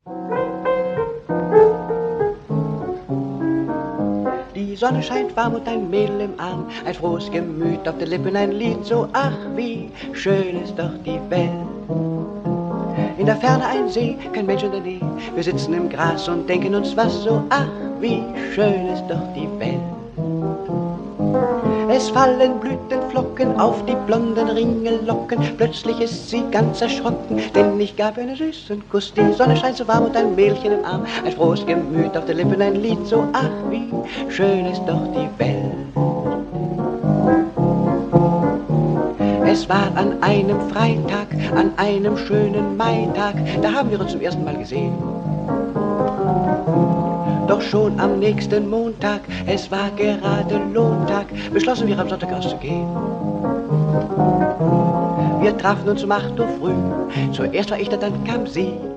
Die Sonne scheint warm und ein Mädel im Arm, ein frohes Gemüt auf den Lippen, ein Lied so, ach wie schön ist doch die Welt. In der Ferne ein See, kein Mensch in der Nähe, wir sitzen im Gras und denken uns was so, ach wie schön ist doch die Welt. Es fallen Blütenflocken auf die blonden Ringellocken, plötzlich ist sie ganz erschrocken, denn ich gab ihr einen süßen Kuss. Die Sonne scheint so warm und ein Mädchen im Arm, ein frohes Gemüt auf den Lippen, ein Lied so, ach wie schön ist doch die Welt. Es war an einem Freitag, an einem schönen Maitag, da haben wir uns zum ersten Mal gesehen. Doch schon am nächsten Montag, es war gerade Lohntag, beschlossen wir am Sonntag auszugehen. Wir trafen uns um 8 Uhr früh, zuerst war ich da, dann kam sie,